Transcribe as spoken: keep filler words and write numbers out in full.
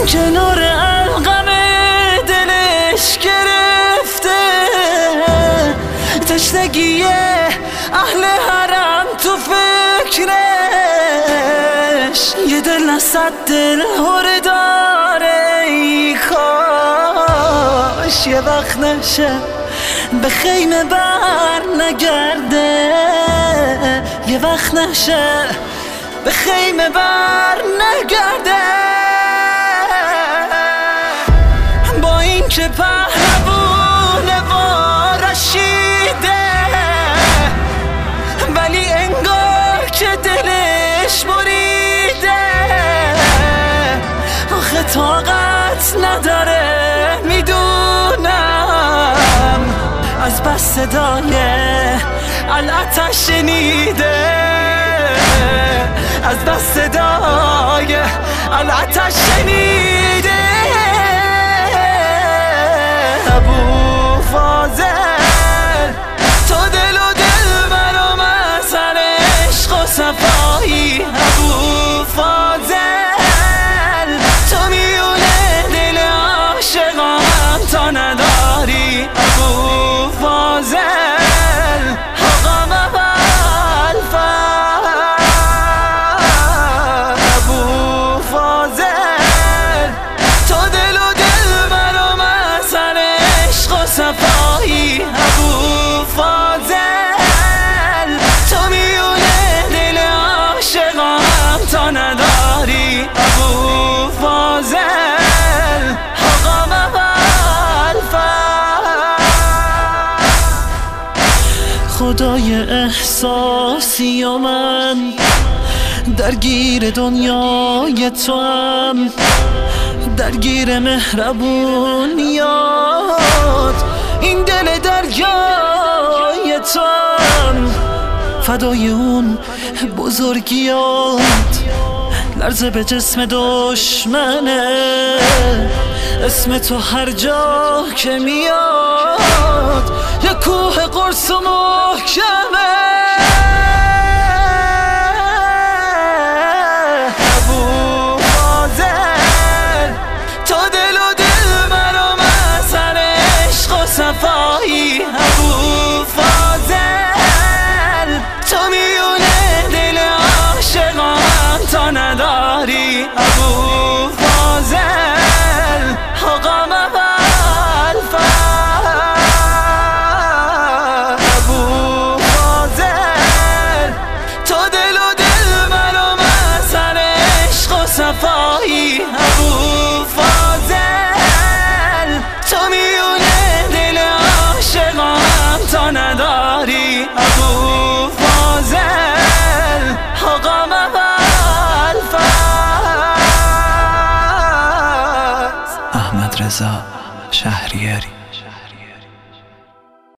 کنار القم دلش گرفته، تشنگی اهل حرم تو فکرش، یه دل نصد دل هره داره. ای کاش یه وقت نشه به خیمه بر نگرده، یه وقت نشه به خیمه بر نگرده. با این که پهلوونه و رشیده، ولی انگار که دلش بریده. آخه طاقت نداره میدونم، از بس صدای العتش شنیده، از بس صدای العتش شنیده. ابو فاضل تو دل و دل منو مثل عشق و صفایی. ابو فاضل تو میونه دل عاشقام تا نداری. ابو فاضل حقام اول فر. ابو فاضل تو دل و دل منو مثل عشق و صفایی. ابو فاضل تو میونه دل عاشقام تا نداری. ابو فاضل حقام اول فر. خدای احساسی و من درگیر دنیای تو هم، درگیر مهربونیات این دل دریای تو هم، فدای اون بزرگیات لرزه به جسم دشمنه. اسم تو هر جا که میاد یه کوه قرص و محکمه. ابو فاضل تو دل و دل منو مثل عشق و صفایی. ابو فاضل تو میونه دل عاشقام تا نداری. ابو فاضل حقام اول فر. ابو فاضل تو دل و دل منو مثل عشق و صفایی. ابو فاضل تو میونه دل عاشقام تا نداری. ابو فاضل حقام اول فر. احمد رضا شهریاری.